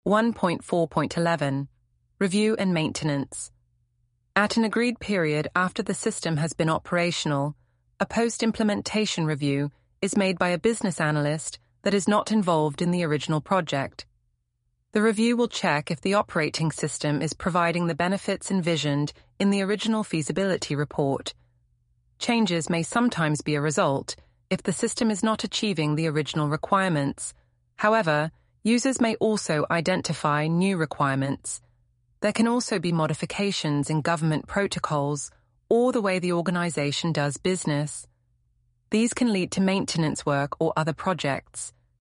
1.4.11 Review and Maintenance. At an agreed period after the system has been operational, a post-implementation review is made by a business analyst that is not involved in the original project. The review will check if the operating system is providing the benefits envisioned in the original feasibility report. Changes may sometimes be a result if the system is not achieving the original requirements. However, users may also identify new requirements. There can also be modifications in government protocols or the way the organization does business. These can lead to maintenance work or other projects.